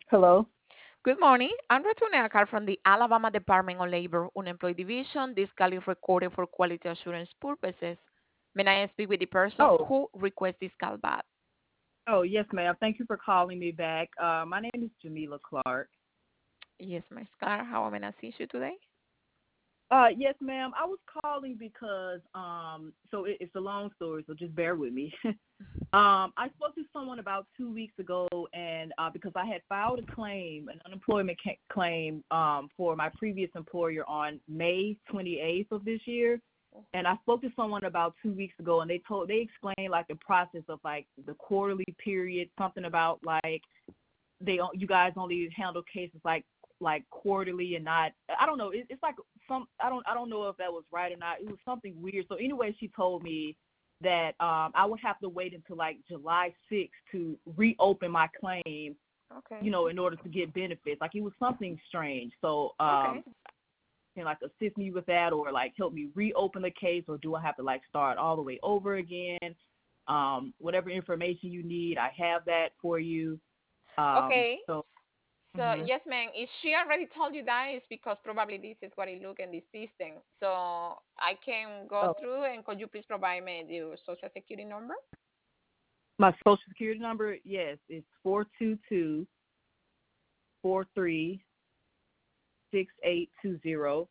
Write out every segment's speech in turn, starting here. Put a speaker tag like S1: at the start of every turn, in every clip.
S1: Hello.
S2: Good morning. I'm returning a call from the Alabama Department of Labor Unemployed Division. This call is recorded for quality assurance purposes. May I speak with the person
S1: Oh,
S2: who requests this call back?
S1: oh yes, ma'am. Thank you for calling me back. My name is Jamila Clark.
S2: Yes, Ms. Clark. How may I assist you today?
S1: Yes, ma'am. I was calling because so it's a long story, so just bear with me. I spoke to someone about 2 weeks ago, and because I had filed a claim, an unemployment claim, for my previous employer on May 28th of this year. And I spoke to someone about 2 weeks ago, and they explained like the process of like the quarterly period, something about like you guys only handle cases like quarterly and not, I don't know, it's like some, I don't know if that was right or not. It was something weird. So anyway, she told me that I would have to wait until like July 6th to reopen my claim,
S2: Okay.
S1: in order to get benefits. Like it was something strange. So
S2: Okay.
S1: can like assist me with that, or like help me reopen the case, or do I have to like start all the way over again? Whatever information you need, I have that for you.
S2: Okay.
S1: So
S2: So,
S1: mhm.
S2: yes, ma'am. If she already told you that, it's because probably this is what it look in the system. So, I can go
S1: Oh,
S2: through and could you please provide me your social security number?
S1: my social security number, yes, it's 422-43-6820.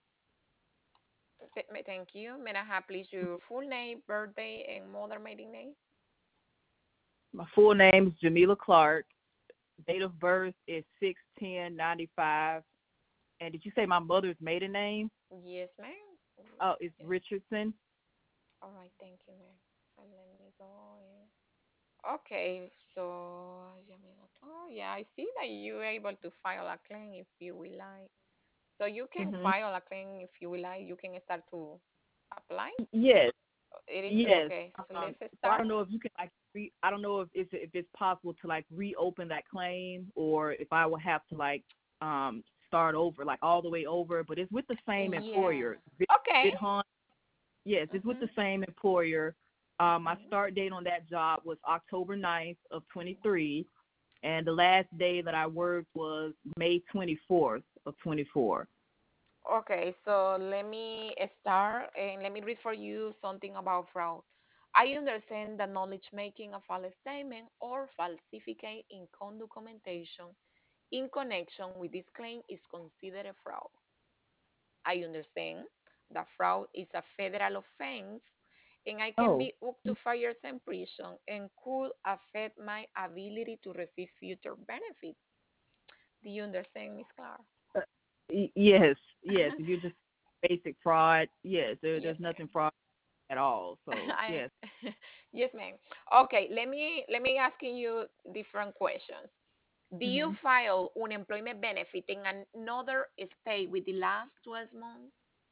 S2: Thank you. May I have please your full name, birthday, and mother maiden name?
S1: My full name is Jamila Clark. Date of birth is 6/10/95. And did you say my mother's maiden name?
S2: Yes, ma'am.
S1: Oh, it's
S2: Yes.
S1: Richardson.
S2: All right, thank you, ma'am. Let me go in. Okay, so oh yeah, I see that you're able to file a claim if you will like. So you can
S1: Mhm.
S2: file a claim if you will like. You can start to apply.
S1: Yes,
S2: It is
S1: yes.
S2: okay. So let's
S1: So I
S2: start.
S1: don't know if you can like I don't know if it's possible to like reopen that claim, or if I will have to like start over, like all the way over. But it's with the same
S2: Yeah.
S1: employer,
S2: Okay.
S1: VidHunt. Yes, it's with the
S2: Mhm.
S1: same employer. My
S2: Mhm.
S1: start date on that job was October 9th of 23, and the last day that I worked was May 24th of 24.
S2: Okay, so let me start and let me read for you something about fraud. I understand that knowledge making a false statement or falsificate income documentation in connection with this claim is considered a fraud. I understand that fraud is a federal offense and I can
S1: Oh,
S2: be up to 5 years in prison and could affect my ability to receive future benefits. Do you understand, Miss Clark?
S1: uh, yes, yes. If you're just basic fraud, yes,
S2: Yes,
S1: there's nothing
S2: ma'am.
S1: fraud at all. So
S2: I,
S1: yes.
S2: yes, ma'am. Okay, let me asking you different questions. Do you
S1: Mm-hmm.
S2: file unemployment benefit in another state with the last 12 months?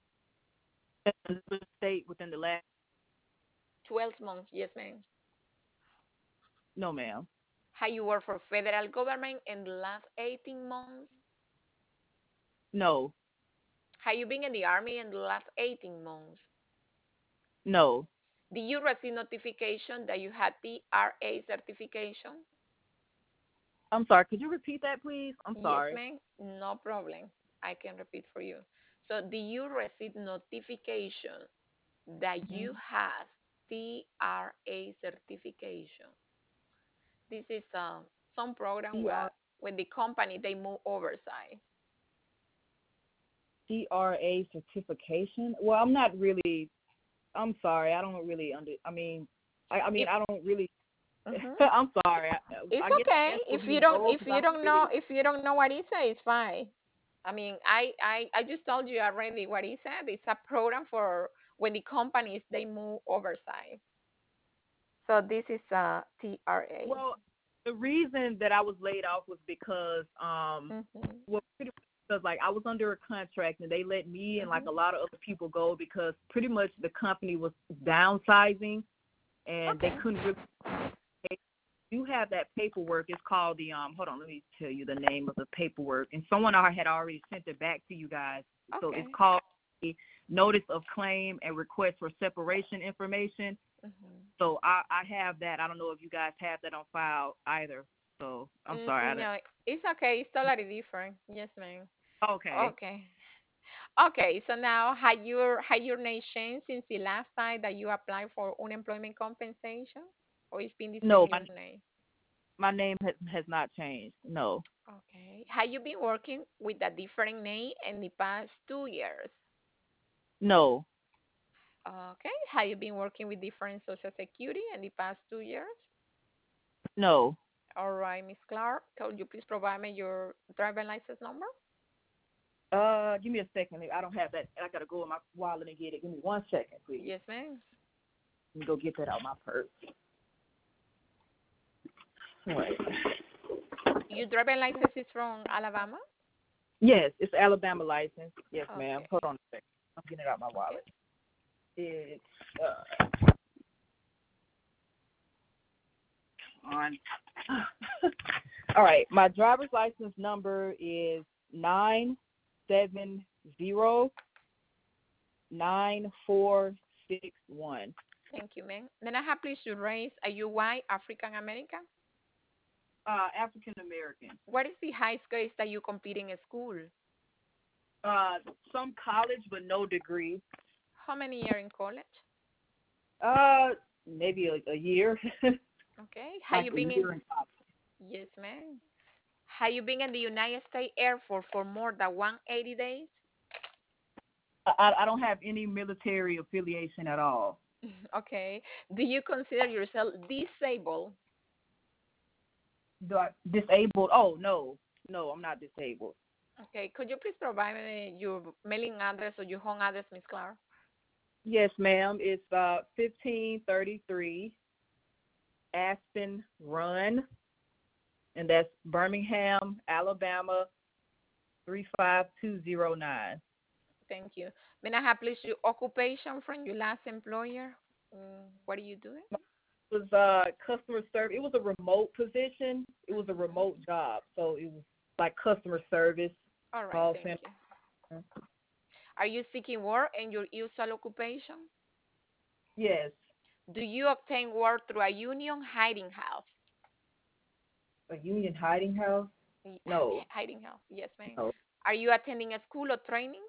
S1: State within the last,
S2: 12 months, yes, ma'am.
S1: no, ma'am.
S2: Have you worked for federal government in the last 18 months?
S1: No,
S2: Have you been in the army in the last 18 months?
S1: no.
S2: Did you receive notification that you had TRA certification?
S1: I'm sorry. Could you repeat that, please? I'm
S2: Yes,
S1: sorry.
S2: ma'am. No problem. I can repeat for you. So, do you receive notification that
S1: Hmm.
S2: you have TRA certification? This is some program where
S1: TR
S2: when the company they move oversight.
S1: TRA certification. Well, I'm not really. I'm sorry. I don't really I mean,
S2: If
S1: I don't really.
S2: mhm.
S1: I'm sorry.
S2: It's
S1: I guess
S2: okay
S1: that's for
S2: if
S1: me
S2: you
S1: to
S2: don't
S1: know because I don't really.
S2: if you don't know what he said, it's fine. I mean, I just told you already what he said. It's a program for when the companies they move oversight. So this is TRA.
S1: Well, the reason that I was laid off was because
S2: Mhm.
S1: well, pretty much because like I was under a contract and they let me and like
S2: Mhm.
S1: a lot of other people go because pretty much the company was downsizing and they
S2: Okay.
S1: couldn't really pay. You have that paperwork. It's called the hold on, let me tell you the name of the paperwork. And someone had already sent it back to you guys. So it's
S2: Okay.
S1: called the Notice of Claim and Request for Separation Information.
S2: Mhm.
S1: So I have that. I don't know if you guys have that on file either. so I'm sorry. I didn't.
S2: No, it's okay. It's totally different. Yes, ma'am.
S1: Okay.
S2: Okay. Okay, so now had your name changed since the last time that you applied for unemployment compensation, or it's been the
S1: No,
S2: same your name?
S1: my name has not changed. No.
S2: Okay. Have you been working with a different name in the past 2 years?
S1: No.
S2: Okay. Have you been working with different Social Security in the past 2 years?
S1: No.
S2: All right, Miss Clark, could you please provide me your driver license number?
S1: Give me a second. I don't have that. I gotta go in my wallet and get it. Give me 1 second, please.
S2: Yes, ma'am.
S1: Let me go get that out my purse. All right.
S2: Your driver license is from Alabama?
S1: Yes, it's Alabama license. Yes, ma'am.
S2: Okay.
S1: Hold on a second. I'm getting it out my
S2: Okay.
S1: wallet. It's on. All right. My driver's license number is 9709461.
S2: Thank you, ma'am. Then I have please your race. Are you white, African American?
S1: African American.
S2: What is the highest grades that you complete in school?
S1: Uh, some college, but no degree.
S2: How many years in college?
S1: Uh, Maybe a year.
S2: Okay. Have
S1: Like
S2: you
S1: a
S2: been in?
S1: year in college.
S2: Yes, ma'am. Have you been in the United States Air Force for more than 180 days?
S1: I don't have any military affiliation at all.
S2: Okay. Do you consider yourself disabled?
S1: Disabled? Oh no, no, I'm not disabled.
S2: Okay. Could you please provide me your mailing address or your home address, Miss Clara?
S1: Yes, ma'am. It's 1533 Aspen Run, and that's Birmingham, Alabama 35209.
S2: Thank you. May I have please your occupation from your last employer? What are you doing?
S1: It was customer service. It was a remote position. It was a
S2: Mhm.
S1: remote job, so it was like customer service,
S2: All right,
S1: call
S2: thank
S1: center.
S2: you. Are you seeking work in your usual occupation?
S1: Yes,
S2: Do you obtain work through a union hiding house?
S1: a union hiding house. No,
S2: Hiding house, yes, ma'am.
S1: no,
S2: Are you attending a school or training?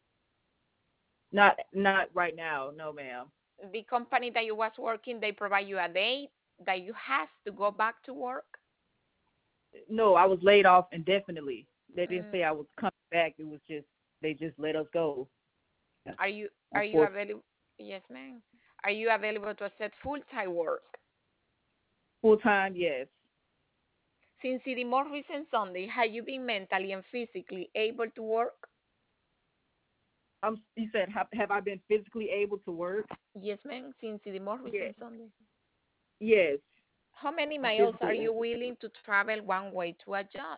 S1: not right now. No, ma'am.
S2: The company that you was working, they provide you a date that you have to go back to work?
S1: No, I was laid off indefinitely. They didn't
S2: Mm,
S1: say I was coming back. It was just they just let us go.
S2: are you are you
S1: Unfortunately,
S2: available? Yes, ma'am. Are you available to accept full-time work?
S1: full time, yes.
S2: Since the most recent Sunday, have you been mentally and physically able to work?
S1: You said have I been physically able to work?
S2: Yes, ma'am. Since the most
S1: Yes,
S2: recent Sunday.
S1: yes.
S2: How many
S1: I'm
S2: miles are
S1: physically
S2: you
S1: able.
S2: willing to travel one way to a job?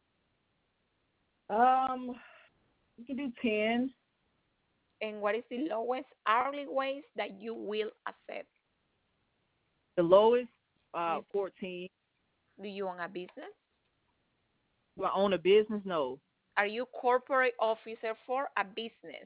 S1: You can do 10.
S2: And what is the lowest hourly wage that you will accept?
S1: The lowest,
S2: Yes.
S1: 14.
S2: Do you own a business?
S1: Do I own a business? No,
S2: Are you corporate officer for a business?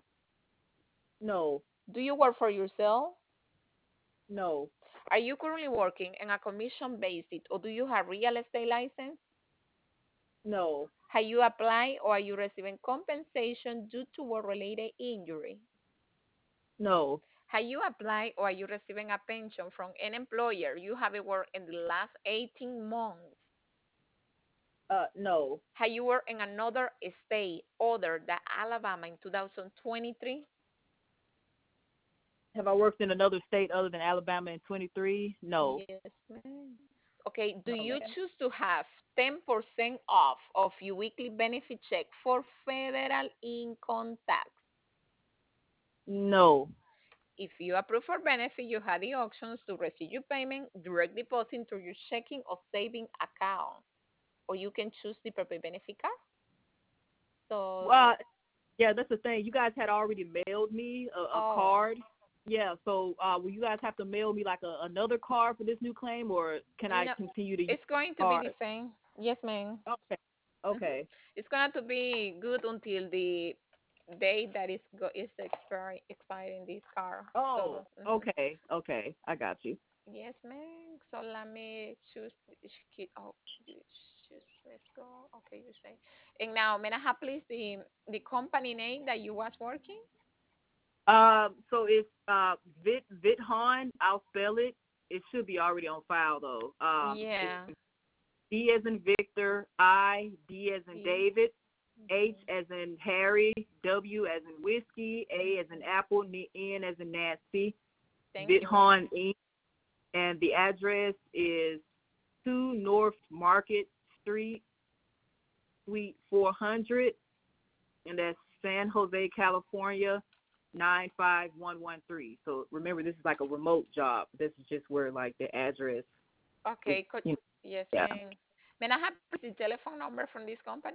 S1: no,
S2: Do you work for yourself?
S1: no,
S2: Are you currently working on a commission basis or do you have real estate license?
S1: no,
S2: Have you applied or are you receiving compensation due to work-related injury?
S1: no,
S2: Have you applied or are you receiving a pension from an employer you haven't worked in the last 18 months?
S1: no.
S2: Have you worked in another state other than Alabama in 2023?
S1: Have I worked in another state other than Alabama in 23? No,
S2: Yes, ma'am. Okay, do
S1: no,
S2: you
S1: ma'am.
S2: choose to have 10% off of your weekly benefit check for federal income tax?
S1: No.
S2: If you approve for benefit, you have the options to receive your payment direct deposit to your checking or saving account, or you can choose the prepaid benefit card.
S1: Well,
S2: So,
S1: yeah, that's the thing. You guys had already mailed me a
S2: oh,
S1: card. Yeah, so will you guys have to mail me like another card for this new claim, or can I
S2: no,
S1: continue to use
S2: it's going
S1: the
S2: to be
S1: card?
S2: the same. Yes, ma'am.
S1: Okay,
S2: hmm
S1: okay.
S2: It's going to be good until the date that is expiring this car.
S1: Oh,
S2: So,
S1: okay, okay. I got you.
S2: Yes, ma'am. So let me choose oh, you choose, let's go. Okay, you say. And now, may I have please the company name that you was working?
S1: So it's Vithon. I'll spell it. It should be already on file though. It's
S2: Yeah.
S1: D as in Victor, I, D as in
S2: See.
S1: David, H
S2: Mhm.
S1: as in Harry, W as in whiskey, A as in apple, N as in Nancy.
S2: Thank you,
S1: Vithon
S2: ma'am.
S1: Inc. And the address is 2 North Market Street, Suite 400, and that's San Jose, California, 95113. So remember, this is like a remote job. This is just where like the address is.
S2: Okay, could, yes,
S1: Yeah.
S2: ma'am. May I have please the telephone number from this company?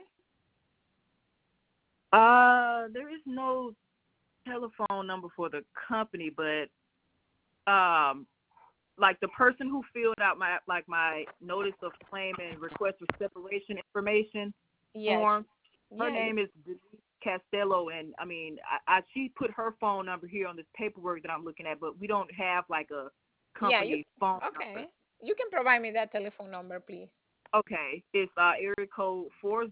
S1: There is no telephone number for the company, but um, like the person who filled out my notice of claim and request for separation information
S2: Yes.
S1: form. Her
S2: Yeah.
S1: name is Denise Castello, and I mean, she put her phone number here on this paperwork that I'm looking at, but we don't have like a
S2: Yeah, you
S1: company phone number.
S2: okay. You can provide me that telephone number, please.
S1: Okay, it's area code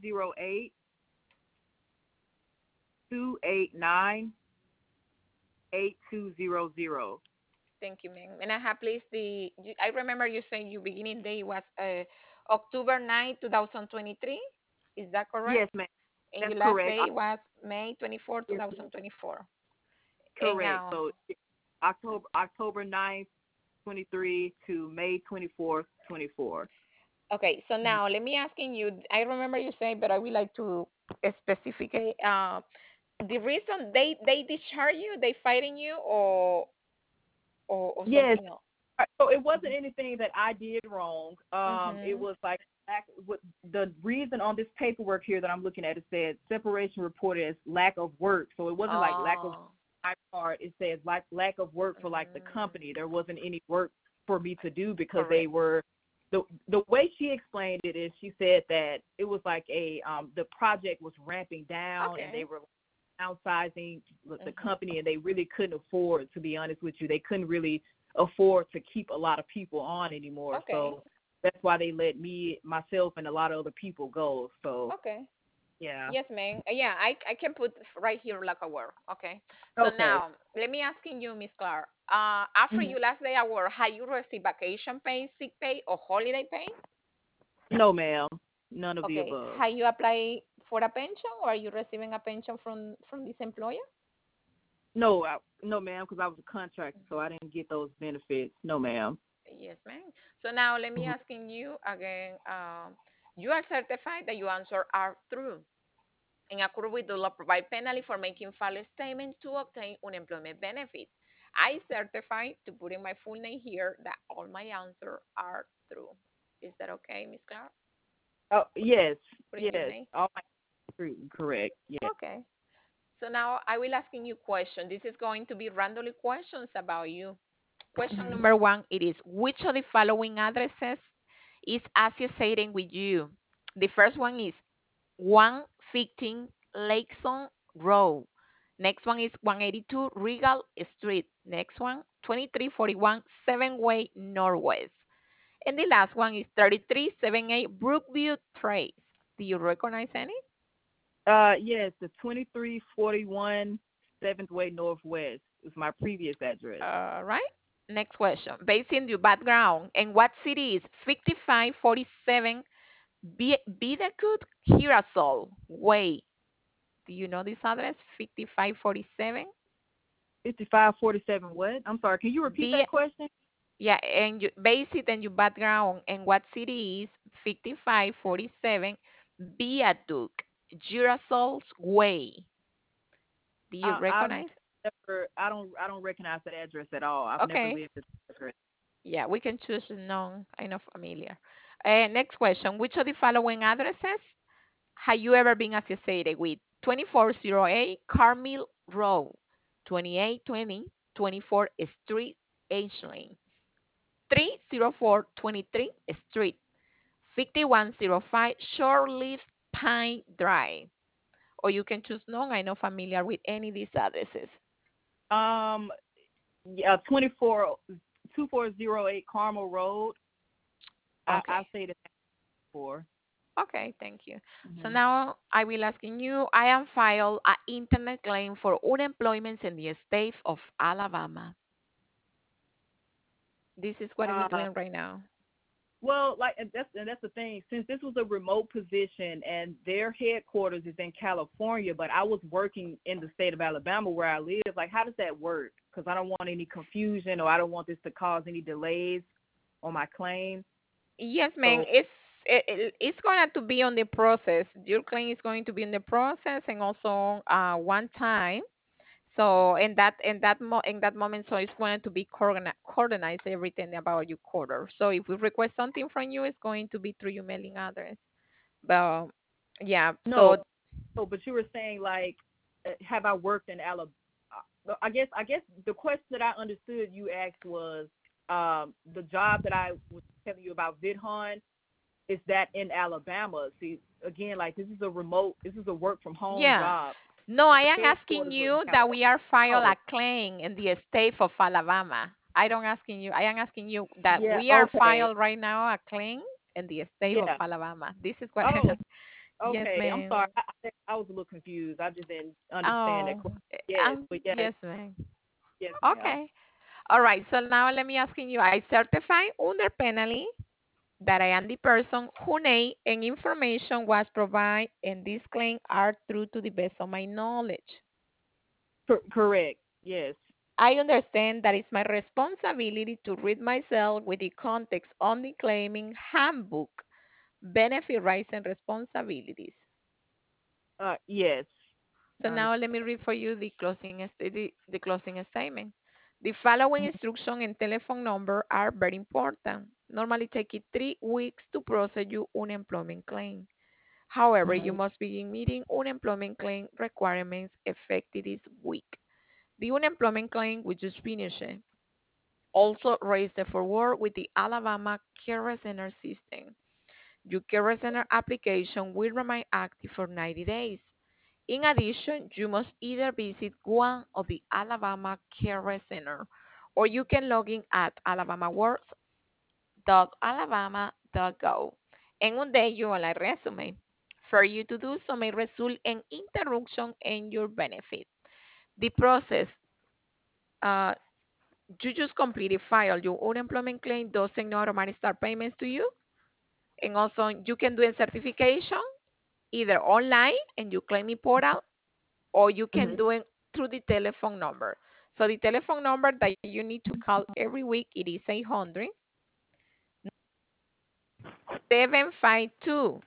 S1: 408-289-8200.
S2: Thank you, ma'am. And I have please I remember you saying your beginning day was October 9, 2023. Is that correct?
S1: Yes, ma'am.
S2: And
S1: That's
S2: your last
S1: correct.
S2: day was May 24,
S1: Yes,
S2: 2024. And
S1: correct.
S2: now,
S1: So October 9th, 23 to May 24th, 24.
S2: okay, so now let me asking you, I remember you saying, but I would like to specifically, the reason they discharge you, they fighting you, or
S1: Yes.
S2: something else?
S1: So it wasn't
S2: Mhm.
S1: anything that I did wrong. It
S2: Mhm.
S1: was like the reason on this paperwork here that I'm looking at, it said separation reported as lack of work. So it wasn't like lack of
S2: Oh.
S1: my part. It says like lack of work for like the company. There wasn't any work for me to do because they
S2: Correct.
S1: were the way she explained it is she said that it was like the project was ramping down and they
S2: Okay.
S1: were downsizing the
S2: Mhm.
S1: company and they really couldn't afford, to be honest with you, they couldn't really afford to keep a lot of people on anymore.
S2: Okay.
S1: So that's why they let me, myself, and a lot of other people go. So
S2: Okay.
S1: yeah.
S2: Yes, ma'am. Yeah, I can put right here like a word. Okay. So
S1: Okay.
S2: now let me asking you, Miss Clark. After
S1: Mhm.
S2: your last day at work, have you received vacation pay, sick pay, or holiday pay?
S1: No, ma'am. None of the
S2: Okay.
S1: above.
S2: Have you applied for a pension, or are you receiving a pension from this employer?
S1: No, no, ma'am, because I was a contractor, so I didn't get those benefits. No, ma'am.
S2: Yes, ma'am. So now let me
S1: Mhm.
S2: asking you again. You are certified that your answers are true. And according with the law, provide penalty for making false statement to obtain unemployment benefits. I certify to put in my full name here that all my answers are true. Is that okay, Miss Clark?
S1: Oh, yes,
S2: Putting your
S1: yes.
S2: name?
S1: All my true, correct. Yes.
S2: Okay. So now I will asking you question. This is going to be randomly questions about you. Question
S1: Mhm.
S2: number one, it is, which of the following addresses is associated with you? The first one is 115 Lakeson Road. Next one is 182 Regal Street. Next one, 2341 Seven Way Northwest. And the last one is 3378 Brookview Trace. Do you recognize any?
S1: Yes, the 2341 Seventh Way Northwest is my previous address.
S2: Right. Next question. Based in your background, and what city is 5547 Bidacut Girasol Way? Do you know this address? 5547?
S1: 5547 what? I'm sorry, can you repeat
S2: B,
S1: that question?
S2: yeah, and you base it on your background and what city is 5547 Viaduct, Girasol's Way. Do you
S1: I've
S2: recognize?
S1: never, I don't recognize that address at all. I've never
S2: Okay.
S1: lived at that address.
S2: Yeah, we can choose non, I know familiar. Next question. Which of the following addresses have you ever been associated with? 2408 Carmel Road, 2820 24 Street, Ashland, 30423 Street, 5105 Short-Lived Pine Drive. Or you can choose none. I'm not familiar with any of these addresses.
S1: Um, yeah, 24 2408 Carmel Road.
S2: Okay.
S1: I'll say the for.
S2: Okay, thank you. So
S1: Hmm.
S2: now I will asking you, I am filed an internet claim for unemployment in the state of Alabama. This is what we
S1: Uh,
S2: claim right now.
S1: well, like and that's the thing. Since this was a remote position and their headquarters is in California, but I was working in the state of Alabama where I live. Like, how does that work? Because I don't want any confusion, or I don't want this to cause any delays on my claim.
S2: Yes, ma'am.
S1: So
S2: It's going to be on the process. Your claim is going to be in the process, and also one time. So in that moment, so it's going to be coordinate everything about your quarter. So if we request something from you, it's going to be through your mailing address. But yeah,
S1: no,
S2: so
S1: so but you were saying like, have I worked in Alabama? I guess the question that I understood you asked was the job that I was telling you about VidHon, is that in Alabama? See, again, like this is a work from home
S2: yeah.
S1: job.
S2: No,
S1: The
S2: I am asking
S1: headquarters were in
S2: you that
S1: California.
S2: we are file a
S1: Oh,
S2: claim in the state of Alabama. I don't asking you. I am asking you that
S1: yeah,
S2: we are
S1: okay,
S2: file right now a claim in the state of
S1: yeah.
S2: Alabama. This is what.
S1: Oh,
S2: Yes,
S1: okay. I'm
S2: ma'am.
S1: sorry. I was a little confused. I just didn't understand that
S2: Oh,
S1: question. Yes, but yes,
S2: yes, ma'am.
S1: yes, ma'am.
S2: Okay. All right. So now let me asking you. I certify under penalty that I am the person who name and information was provided and this claim are true to the best of my knowledge.
S1: Correct. Yes.
S2: I understand that it's my responsibility to read myself with the context on the claiming handbook, benefit rights and responsibilities.
S1: Yes.
S2: So
S1: I
S2: now
S1: understand.
S2: let me read for you the closing statement. The following instruction and telephone number are very important. Normally take it 3 weeks to process your unemployment claim. However, you
S1: Mhm.
S2: must begin meeting unemployment claim requirements effective this week. The unemployment claim we just finished also raised the forward with the Alabama Care Center system. Your Care Center application will remain active for 90 days. In addition, you must either visit one of the Alabama Care Center or you can log in at alabamaworks.alabama.gov. En un de ellos, la resume. For you to do so may result in interruption in your benefit. The process, uh, you just completely file your unemployment claim doesn't automatically start payments to you. And also, you can do a certification either online and you claim it portal or you can
S1: Mhm.
S2: do it through the telephone number. So the telephone number that you need to call every week it is 800 752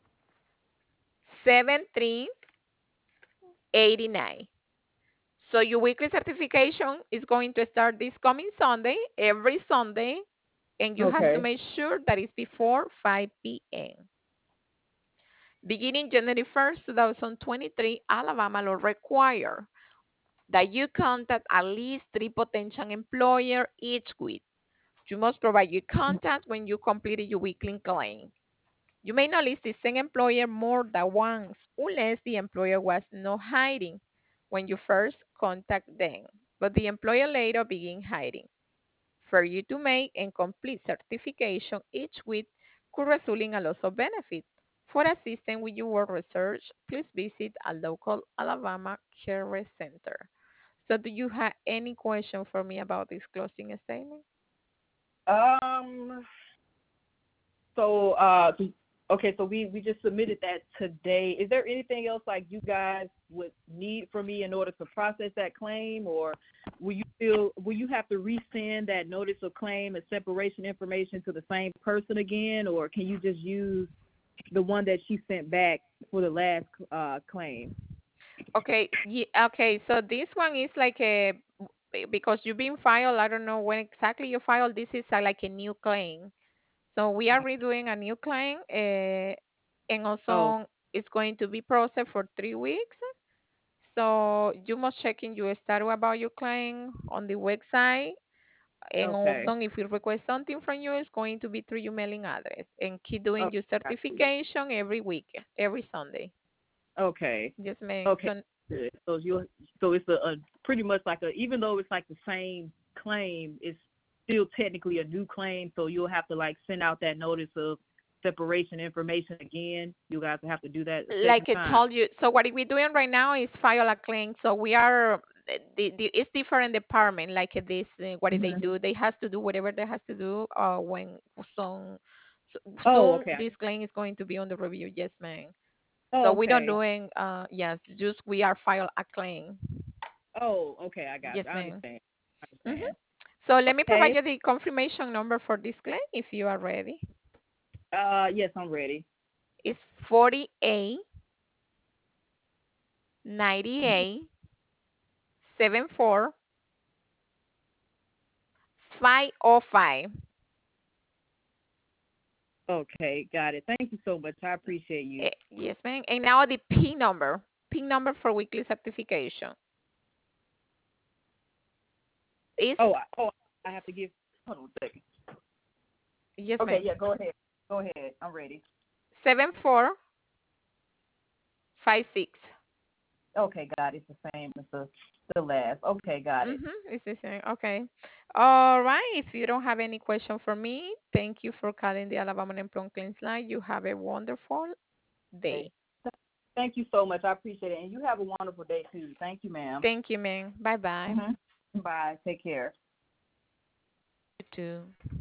S2: 7389. So your weekly certification is going to start this coming Sunday, every Sunday, and you have to
S1: Okay.
S2: make sure that it's before 5 p.m. Beginning January 1st, 2023, Alabama law require that you contact at least 3 potential employers each week. You must provide your contact when you completed your weekly claim. You may not list the same employer more than once unless the employer was not hiding when you first contact them, but the employer later begin hiding. For you to make and complete certification each week could result in a loss of benefit. For assistance with your work research, please visit a local Alabama Care Center. So do you have any question for me about this closing statement?
S1: Um. So, okay, so we just submitted that today. Is there anything else like you guys would need from me in order to process that claim, or will you have to resend that notice of claim and separation information to the same person again, or can you just use the one that she sent back for the last claim?
S2: Okay, okay. So this one is like a because you've been filed. I don't know when exactly you filed. This is like a new claim. So we are redoing a new claim, and
S1: Oh,
S2: also it's going to be processed for 3 weeks. So you must check in your status about your claim on the website. And
S1: okay,
S2: also, if you request something from you, it's going to be through your mailing address. And keep doing
S1: okay,
S2: your
S1: got you.
S2: certification every week, every Sunday.
S1: Okay,
S2: Yes, ma'am.
S1: okay. Good. So it's a pretty much like a, even though it's like the same claim, it's still technically a new claim, so you'll have to like send out that notice of separation information again. You guys will have to do that a
S2: Like
S1: second
S2: I
S1: time.
S2: told you, so what we're doing right now is file a claim. So we are it's different department. Like this, what do they
S1: Hmm.
S2: do? They has to do whatever they has to do. When some so,
S1: Oh,
S2: soon
S1: okay.
S2: this claim is going to be on the review. Yes, ma'am. So
S1: Oh,
S2: we don't
S1: okay.
S2: doing yes, just we are file a claim.
S1: Oh, okay. I got
S2: Yes,
S1: you. I
S2: ma'am.
S1: understand. I
S2: Hmm.
S1: understand.
S2: So let me provide
S1: Okay.
S2: you the confirmation number for this claim if you are ready.
S1: Yes, I'm ready.
S2: It's 48 98 74 505.
S1: Okay, got it. Thank you so much. I appreciate you.
S2: Yes, ma'am. And now the P number. P number for weekly certification is
S1: I have to give. Hold on a second.
S2: yes,
S1: Okay,
S2: ma'am.
S1: yeah, go ahead. Go ahead. I'm ready.
S2: 7456.
S1: Okay, got it. It's the same as the last. Okay, got it.
S2: It's the same. Okay. All right. If you don't have any question for me, thank you for calling the Alabama Unemployment Claims line. You have a wonderful
S1: Okay.
S2: day.
S1: Thank you so much. I appreciate it. And you have a wonderful day too. Thank you, ma'am.
S2: Thank you, ma'am. Bye bye.
S1: Hmm. Bye. Take care.
S2: You too.